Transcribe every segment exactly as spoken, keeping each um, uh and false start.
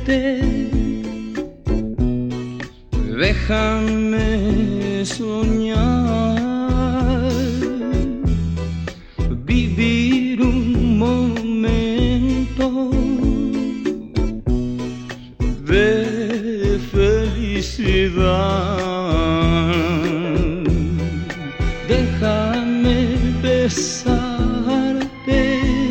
conocerte. Déjame soñar, vivir un momento de felicidad. Déjame besarte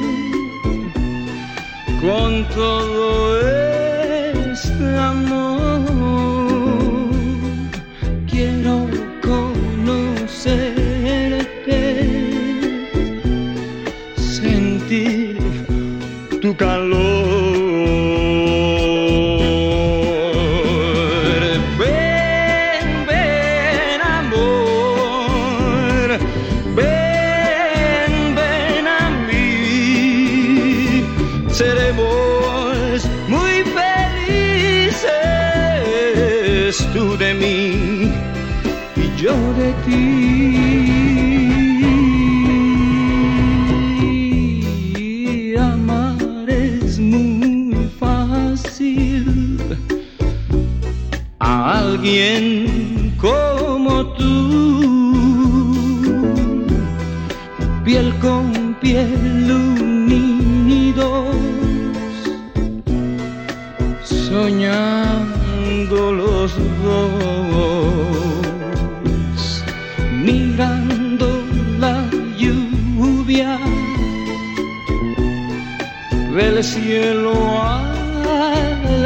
con todo este amor. Quiero conocerte, sentir tu calor. Ven, ven, amor, ven, ven a mí. Seremos muy felices, tú de mí y yo de ti. Amar es muy fácil a alguien como tú, piel con piel unidos, soñando los dos, mirando la lluvia del cielo al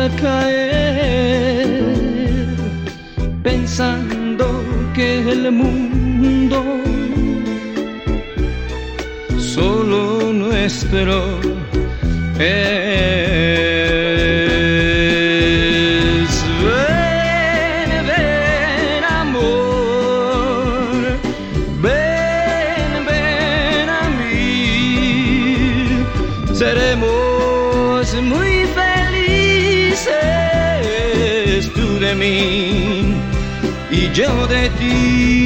caer, pensando que el mundo solo nuestro es. Ven, ven, amor, ven, ven a mí. Seremos muy felices, tú de mí y yo de ti.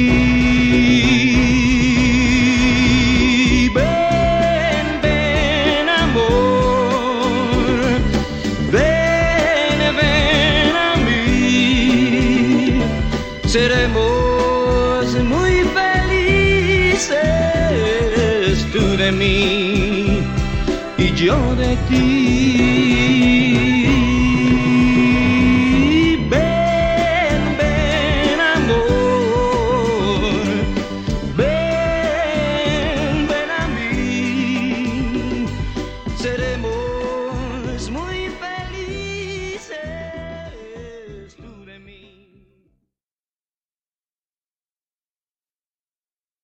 Ven, ven, amor, ven, ven a mí. Seremos muy felices, tú de mí y yo de ti.